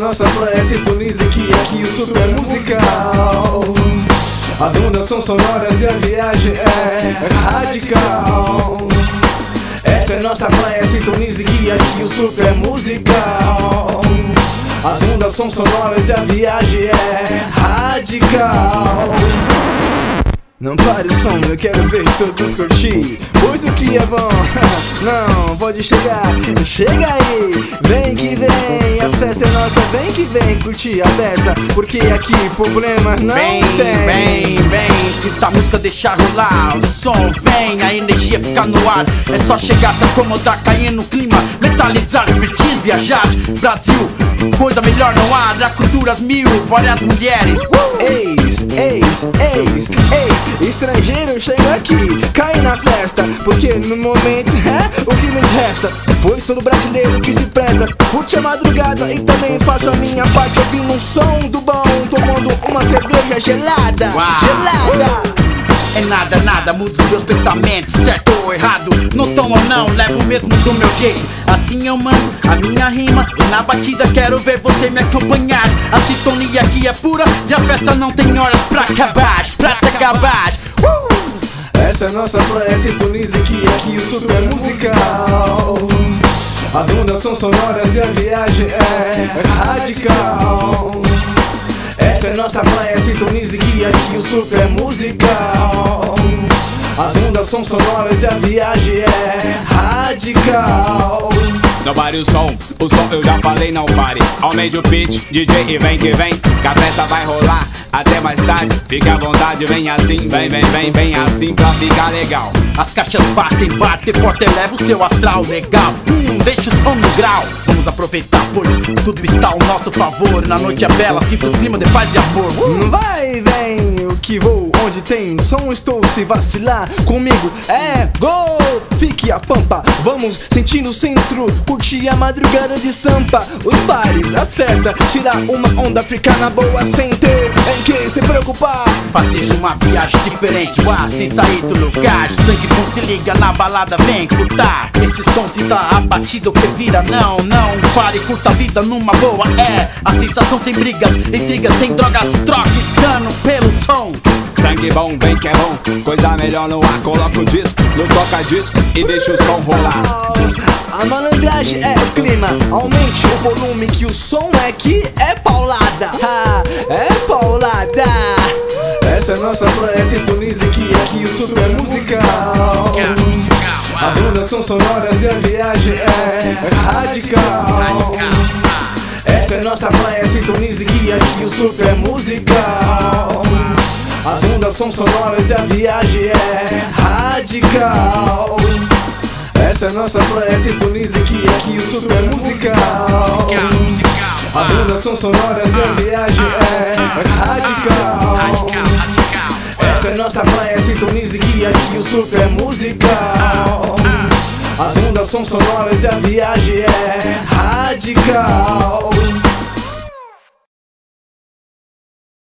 nossa praia, sintonize que aqui o surf é musical. As ondas são sonoras e a viagem é radical. Essa é nossa praia, sintonize que aqui o surf é musical. As ondas são sonoras e a viagem é radical. Não pare o som, eu quero ver todos curtir, pois o que é bom, não, pode chegar, chega aí, vem que vem, a festa é nossa, vem que vem, curtir a beça, porque aqui problema não tem. Vem, sinta a música, deixa rolar, o som vem, a energia fica no ar, é só chegar, se acomodar, cair no clima, mentalizar, divertir, viajar, Brasil, coisa melhor não há, da culturas mil, várias mulheres. Ex, estrangeiro chega aqui, cai na festa, porque no momento é o que nos resta. Pois todo brasileiro que se preza, curte a madrugada e também faço a minha parte ouvindo um som do bom, tomando uma cerveja gelada. É nada, muda os meus pensamentos, certo ou errado, no tom ou não, levo mesmo do meu jeito. Assim eu mando a minha rima e na batida quero ver você me acompanhar. A sintonia aqui é pura e a festa não tem horas pra acabar, Essa é nossa praia, sintonize que aqui o surf é musical. As ondas são sonoras e a viagem é radical. Essa é nossa praia, sintonize que aqui o surf é musical. As ondas são sonoras e a viagem é radical. Não pare o som eu já falei, não pare. Aumente o pitch, DJ e vem que vem, que a festa vai rolar até mais tarde. Fique à vontade, vem assim, vem assim pra ficar legal. As caixas batem forte, eleva o seu astral legal. Deixa o som no grau, vamos aproveitar, pois tudo está ao nosso favor. Na noite é bela, sinto o clima de paz e amor. Vai, vem, eu que vou, onde tem som estou, se vacilar comigo é gol. Fique a pampa, vamos sentir no centro, curtir a madrugada de Sampa. Os bares, as festas, tirar uma onda, ficar na boa sem ter em que se preocupar. Fazer uma viagem diferente, sem sair do lugar. Sangue bom, se liga na balada, vem escutar esse som, se tá abatido, o que vira, não pare, curta a vida numa boa, é a sensação sem brigas, intrigas, sem drogas, troque dano pelo som. Sangue bom, vem que é bom, coisa melhor no ar, coloca o disco no toca-disco e deixa o som rolar. A malandragem é o clima, aumente o volume que o som aqui é paulada. É paulada. Essa é nossa praia, sintonize que aqui o surf é musical. As ondas são sonoras e a viagem é radical. Essa é nossa praia, sintonize que aqui o surf é musical. As ondas são sonoras e a viagem é radical. Essa é nossa praia, sintonize que aqui o surf é musical. As ondas são sonoras e a viagem é radical. Essa é nossa praia, sintonize que aqui o surf é musical. As ondas são sonoras e a viagem é radical.